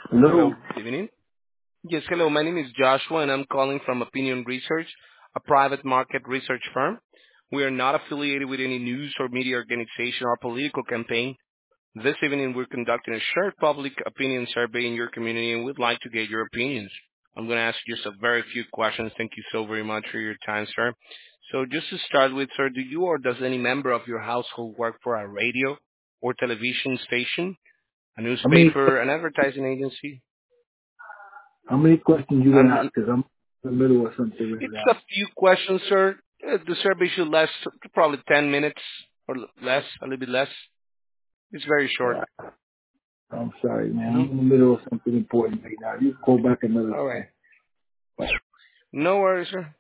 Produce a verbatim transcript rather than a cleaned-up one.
Hello, Hello. good evening. Yes, hello. My name is Joshua, and I'm calling from Opinion Research, a private market research firm. We are not affiliated with any news or media organization or political campaign. This evening, we're conducting a short public opinion survey in your community, and we'd like to get your opinions. I'm going to ask you just a very few questions. Thank you so very much for your time, sir. So just to start with, sir, do you or does any member of your household work for a radio or television station, a How many newspaper, an advertising agency? how many questions you gonna Um, ask? Because I'm in the middle of something right It's now. a few questions, sir. Uh, The survey should last probably ten minutes or l- less, a little bit less. It's very short. Uh, I'm sorry, man. hmm I'm in the middle of something important right now. You go back another All right. time. Bye. No worries, sir.